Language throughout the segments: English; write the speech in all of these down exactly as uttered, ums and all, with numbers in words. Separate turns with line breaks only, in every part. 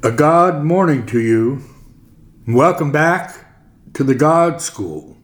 A God morning to you. Welcome back to the God School.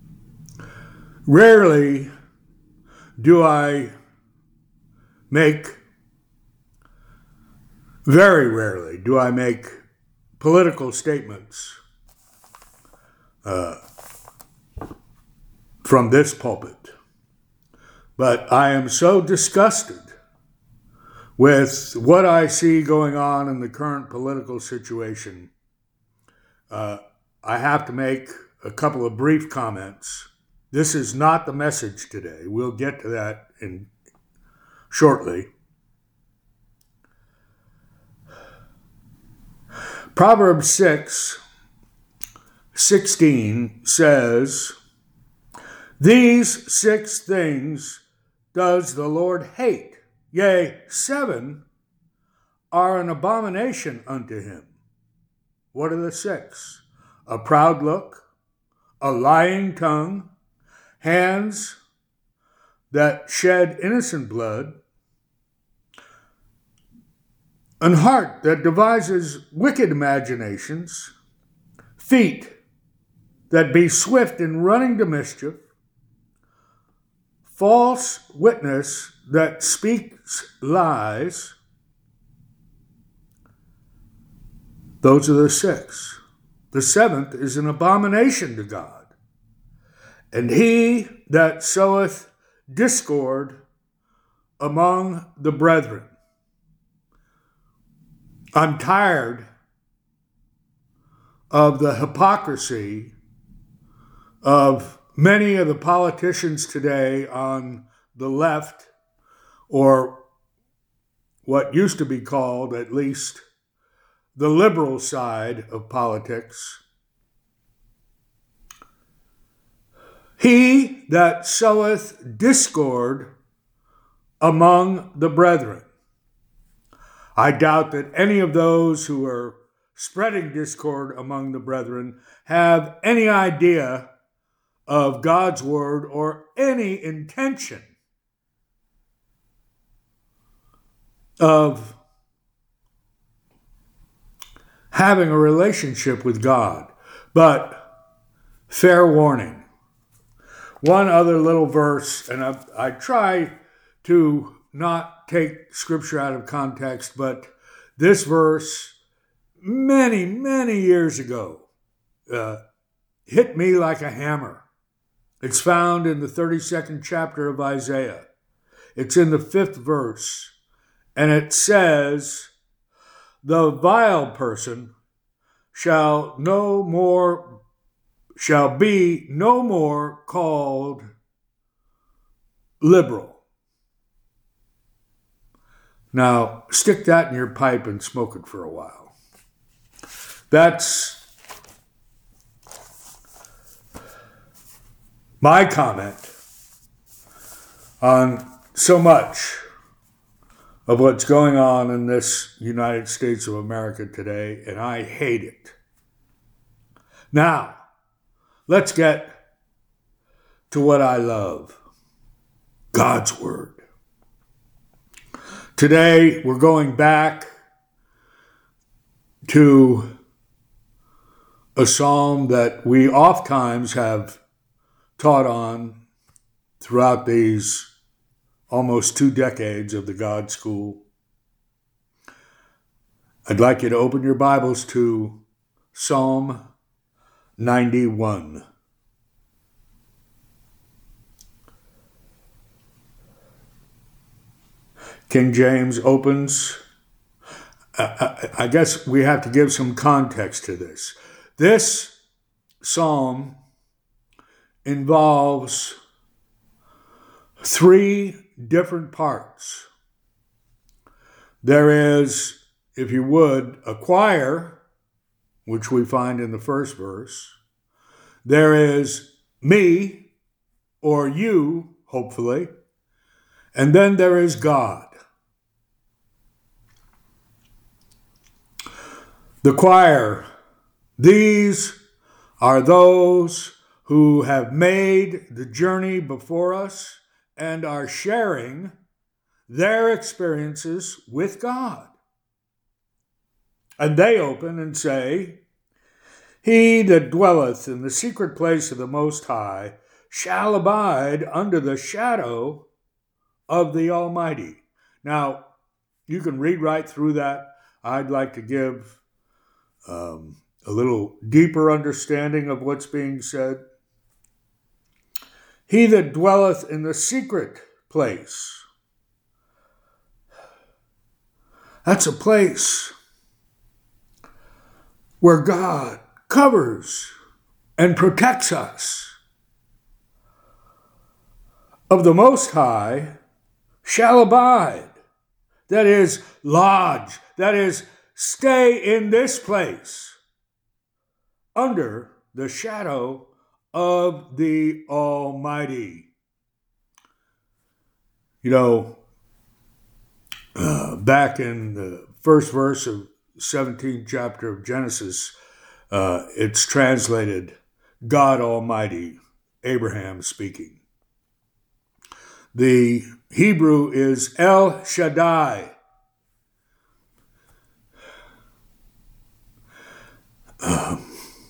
Rarely do I make, very rarely do I make political statements uh, from this pulpit. But I am so disgusted with what I see going on in the current political situation. Uh, I have to make a couple of brief comments. This is not the message today. We'll get to that in shortly. Proverbs six sixteen says, "These six things does the Lord hate. Yea, seven are an abomination unto him." What are the six? A proud look, a lying tongue, hands that shed innocent blood, an heart that devises wicked imaginations, feet that be swift in running to mischief, false witness that speaks lies. Those are the six. The seventh is an abomination to God. And he that soweth discord among the brethren. I'm tired of the hypocrisy of many of the politicians today on the left, or what used to be called, at least, the liberal side of politics. He that soweth discord among the brethren. I doubt that any of those who are spreading discord among the brethren have any idea of God's word or any intention of having a relationship with God. But fair warning. One other little verse, and I, I try to not take scripture out of context, but this verse, many, many years ago, uh, hit me like a hammer. It's found in the thirty-second chapter of Isaiah. It's in the fifth verse, and it says, "The vile person shall no more, shall be no more called liberal." Now, stick that in your pipe and smoke it for a while. That's my comment on so much of what's going on in this United States of America today, and I hate it. Now, let's get to what I love, God's Word. Today, we're going back to a psalm that we oftentimes have taught on throughout these almost two decades of the God School. I'd like you to open your Bibles to Psalm ninety-one. King James opens. I, I, I guess we have to give some context to this. This psalm involves three different parts. There is, if you would, a choir, which we find in the first verse. There is me, or you, hopefully. And then there is God. The choir, these are those who have made the journey before us and are sharing their experiences with God. And they open and say, He that dwelleth in the secret place of the Most High shall abide under the shadow of the Almighty. Now, you can read right through that. I'd like to give um, a little deeper understanding of what's being said. He that dwelleth in the secret place. That's a place where God covers and protects us. Of the Most High shall abide. That is, lodge. That is, stay in this place under the shadow of the Almighty. You know, uh, back in the first verse of seventeenth chapter of Genesis, uh, it's translated God Almighty, Abraham speaking. The Hebrew is El Shaddai. Um,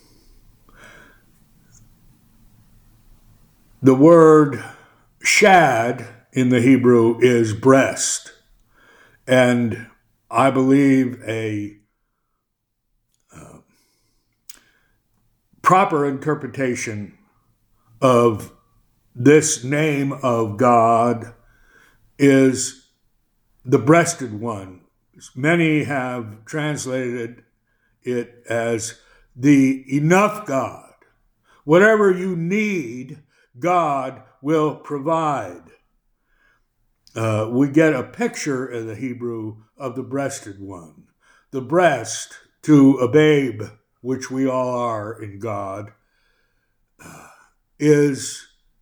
the word shad in the Hebrew is breast. And I believe a uh, proper interpretation of this name of God is the breasted one. Many have translated it as the enough God. Whatever you need, God will provide. Uh, we get a picture in the Hebrew of the breasted one. The breast to a babe, which we all are in God, uh, is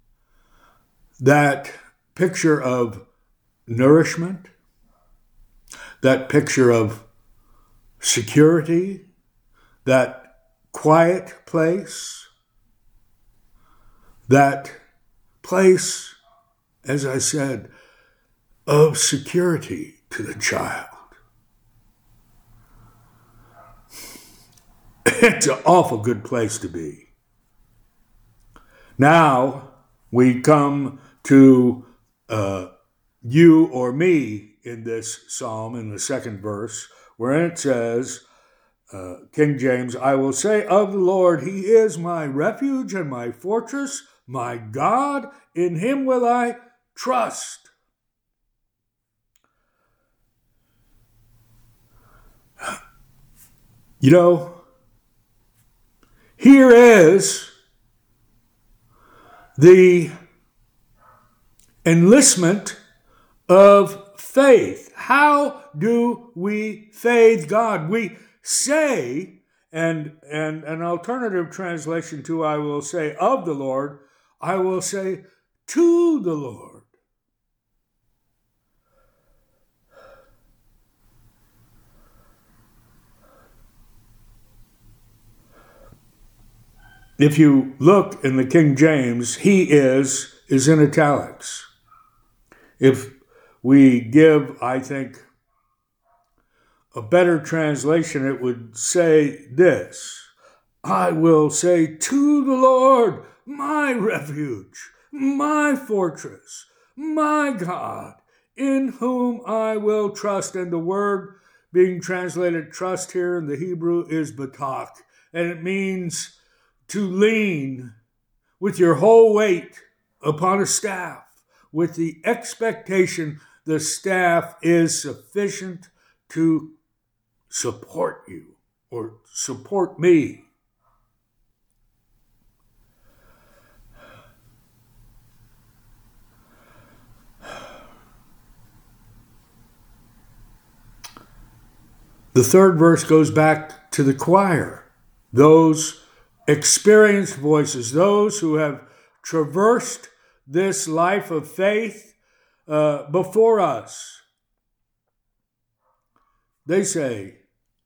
that picture of nourishment, that picture of security, that quiet place, that place, as I said, of security to the child. It's an awful good place to be. Now we come to uh, you or me in this psalm, in the second verse, where it says, uh, King James, I will say of the Lord, He is my refuge and my fortress, my God, in Him will I trust. You know, here is the enlistment of faith. How do we faith God? We say, and, and an alternative translation to I will say of the Lord, I will say to the Lord. If you look in the King James, He is, is in italics. If we give, I think, a better translation, it would say this, I will say to the Lord, my refuge, my fortress, my God, in whom I will trust. And the word being translated trust here in the Hebrew is batak, and it means to lean with your whole weight upon a staff, with the expectation the staff is sufficient to support you or support me. The third verse goes back to the choir, those experienced voices, those who have traversed this life of faith uh, before us. They say,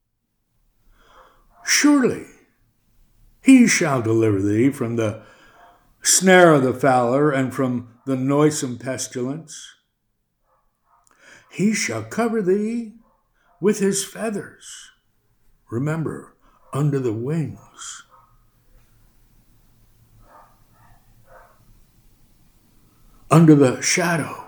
surely He shall deliver thee from the snare of the fowler and from the noisome pestilence. He shall cover thee with His feathers, Remember, under the wings. Under the shadow.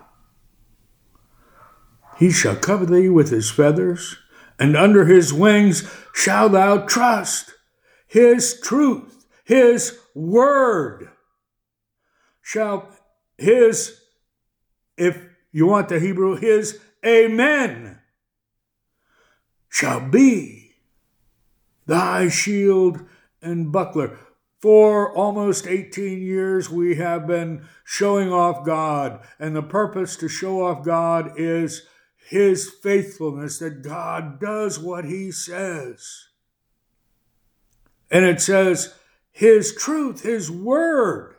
He shall cover thee with his feathers, and under his wings shalt thou trust. His truth, his word shall, his, if you want the Hebrew, his amen shall be thy shield and buckler. For almost eighteen years, we have been showing off God, and the purpose to show off God is his faithfulness, that God does what he says. And it says, his truth, his word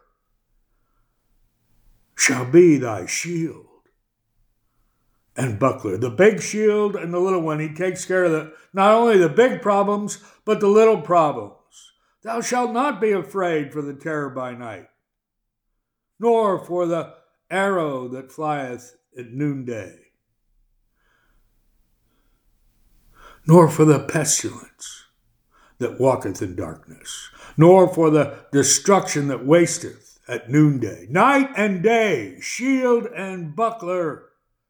shall be thy shield and buckler. The big shield and the little one. He takes care of the, not only the big problems, but the little problems. Thou shalt not be afraid for the terror by night, nor for the arrow that flieth at noonday, nor for the pestilence that walketh in darkness, nor for the destruction that wasteth at noonday. Night and day, shield and buckler.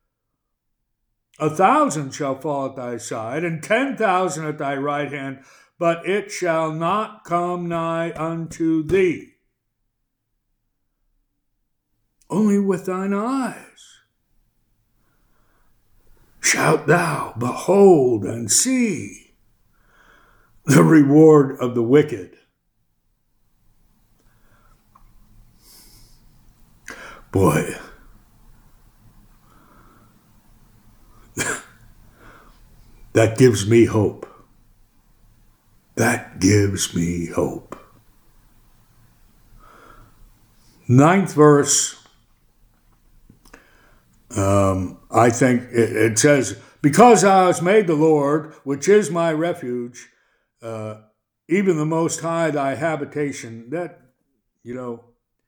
A thousand shall fall at thy side, and ten thousand at thy right hand, but it shall not come nigh unto thee. Only with thine eyes shalt thou behold and see the reward of the wicked. Boy, that gives me hope. That gives me hope. Ninth verse, um, I think it, it says, because thou hast made the Lord, which is my refuge, uh, even the Most High thy habitation. That, you know,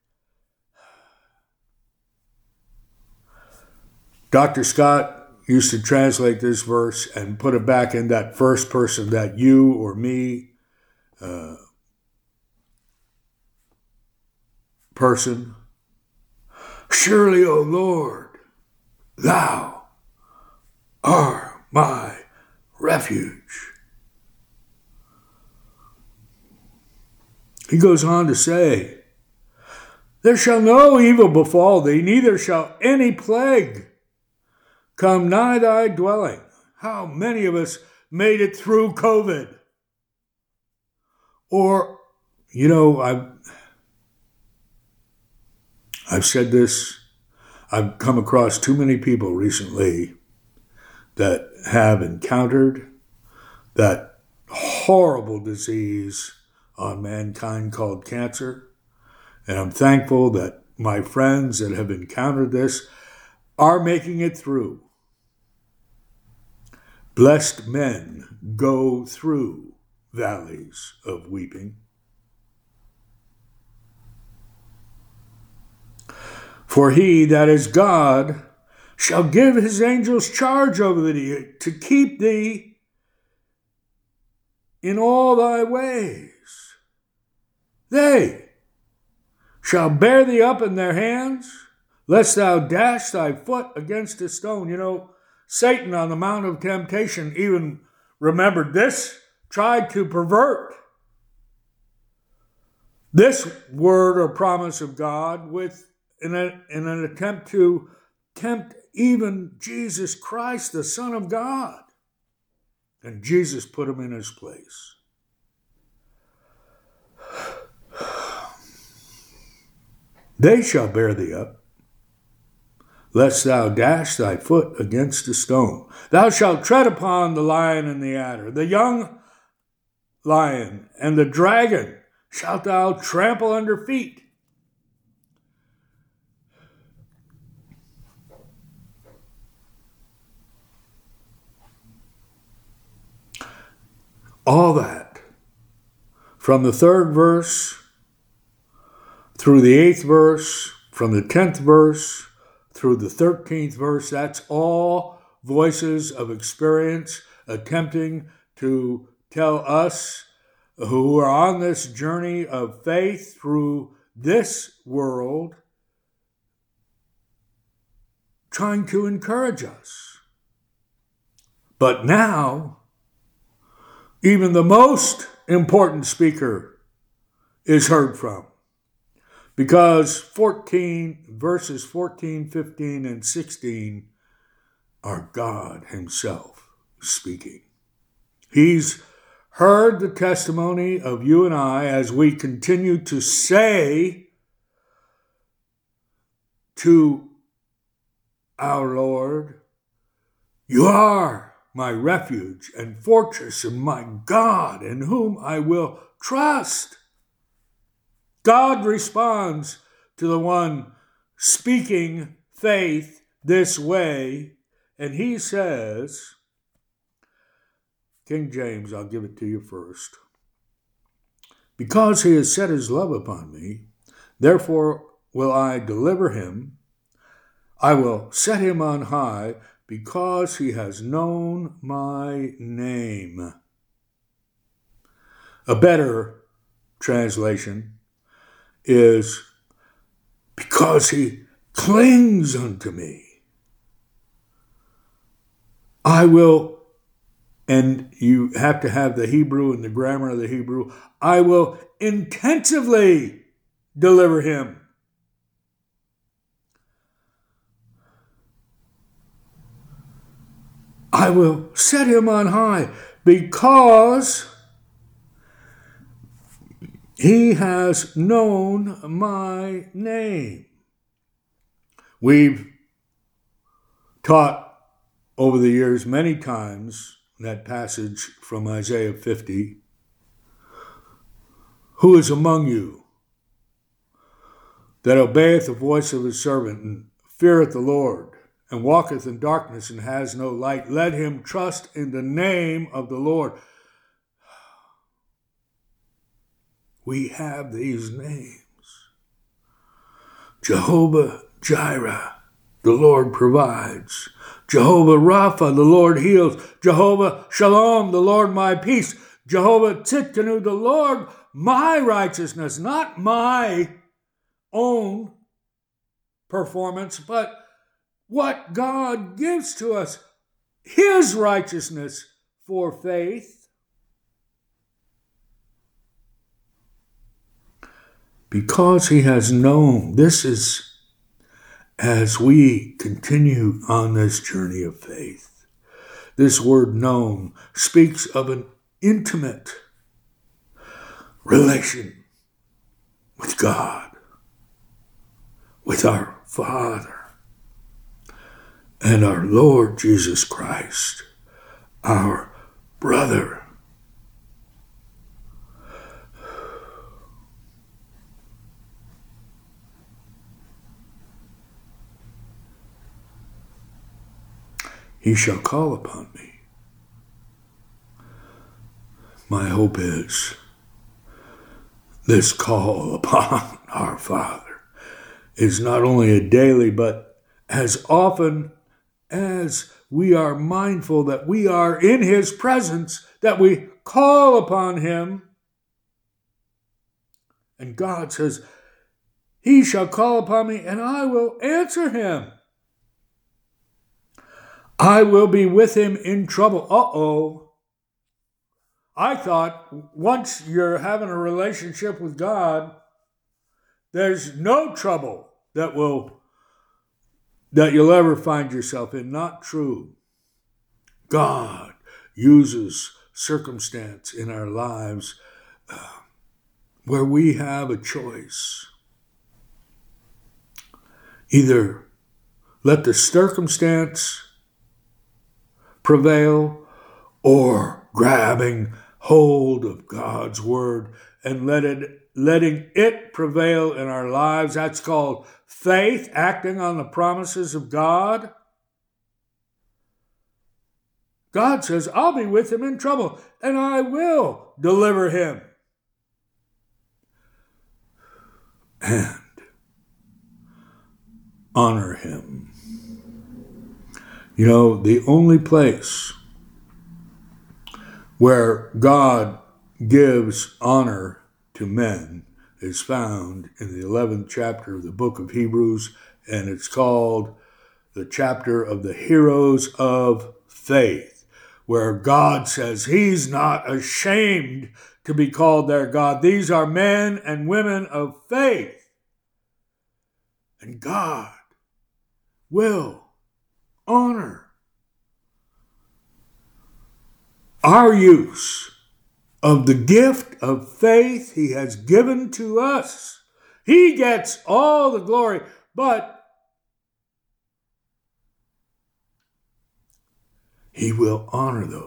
Doctor Scott used to translate this verse and put it back in that first person, that you or me uh, person. Surely, O Lord, thou art my refuge. He goes on to say, there shall no evil befall thee, neither shall any plague come nigh thy dwelling. How many of us made it through COVID? Or, you know, I've, I've said this, I've come across too many people recently that have encountered that horrible disease on mankind called cancer. And I'm thankful that my friends that have encountered this are making it through. Blessed men go through valleys of weeping. For he that is God shall give his angels charge over thee, to keep thee in all thy ways. They shall bear thee up in their hands, lest thou dash thy foot against a stone. You know, Satan on the Mount of Temptation even remembered this, tried to pervert this word or promise of God with in, a, in an attempt to tempt even Jesus Christ, the Son of God. And Jesus put him in his place. They shall bear thee up, lest thou dash thy foot against a stone. Thou shalt tread upon the lion and the adder, the young lion and the dragon shalt thou trample under feet. All that, from the third verse through the eighth verse, from the tenth verse through the thirteenth verse, that's all voices of experience attempting to tell us who are on this journey of faith through this world, trying to encourage us. But now, even the most important speaker is heard from. Because fourteen, verses fourteen, fifteen, and sixteen are God himself speaking. He's heard the testimony of you and I as we continue to say to our Lord, "You are my refuge and fortress and my God in whom I will trust." God responds to the one speaking faith this way, and he says, King James, I'll give it to you first. "Because he has set his love upon me, therefore will I deliver him. I will set him on high, because he has known my name." A better translation is, "Because he clings unto me, I will," and you have to have the Hebrew and the grammar of the Hebrew, "I will intensively deliver him." I will set him on high because he has known my name. We've taught over the years many times that passage from Isaiah fifty. "Who is among you that obeyeth the voice of his servant and feareth the Lord and walketh in darkness and has no light? Let him trust in the name of the Lord." We have these names. Jehovah Jireh, the Lord provides. Jehovah Rapha, the Lord heals. Jehovah Shalom, the Lord my peace. Jehovah Tzidkenu, the Lord my righteousness. Not my own performance, but what God gives to us, his righteousness for faith. Because he has known. This is as we continue on this journey of faith. This word known speaks of an intimate relation with God, with our Father, and our Lord Jesus Christ, our brother. He shall call upon me. My hope is this call upon our Father is not only a daily, but as often as we are mindful that we are in his presence, that we call upon him. And God says, "He shall call upon me and I will answer him. I will be with him in trouble." Uh-oh. I thought once you're having a relationship with God, there's no trouble that will that you'll ever find yourself in. Not true. God uses circumstance in our lives uh, where we have a choice. Either let the circumstance prevail, or grabbing hold of God's word and let it, letting it prevail in our lives. That's called faith, acting on the promises of God. God says, "I'll be with him in trouble, and I will deliver him." And honor him. You know, the only place where God gives honor to men is found in the eleventh chapter of the book of Hebrews, and it's called the chapter of the heroes of faith, where God says he's not ashamed to be called their God. These are men and women of faith. And God will honor our use of the gift of faith he has given to us. He gets all the glory, but he will honor those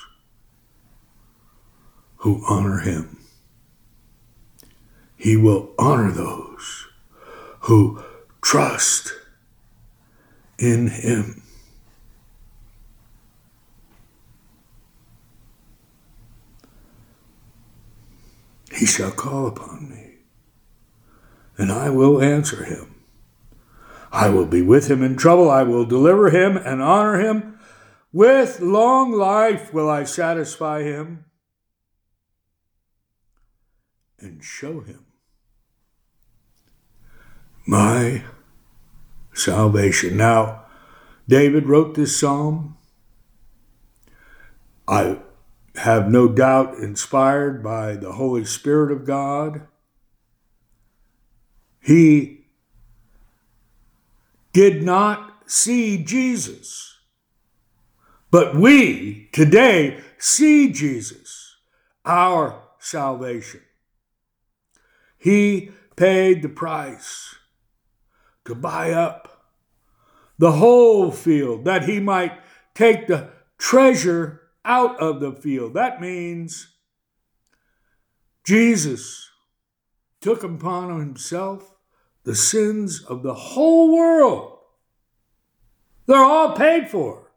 who honor him. He will honor those who trust in him. He shall call upon me, and I will answer him. I will be with him in trouble. I will deliver him and honor him. With long life will I satisfy him and show him my salvation. Now, David wrote this psalm, I have no doubt inspired by the Holy Spirit of God. He did not see Jesus, but we today see Jesus, our salvation. He paid the price to buy up the whole field, that he might take the treasure out of the field. That means Jesus took upon himself the sins of the whole world. They're all paid for.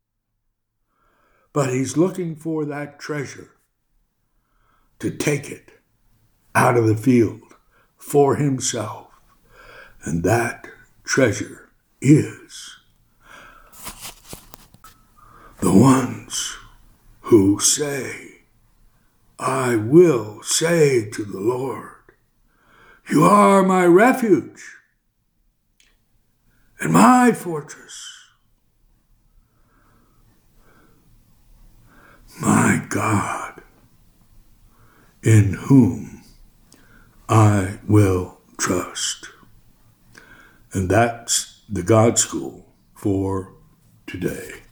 But he's looking for that treasure to take it out of the field for himself. And that treasure is the ones who say, I will say to the Lord, you are my refuge and my fortress, my God, in whom I will trust. And that's the God School for today.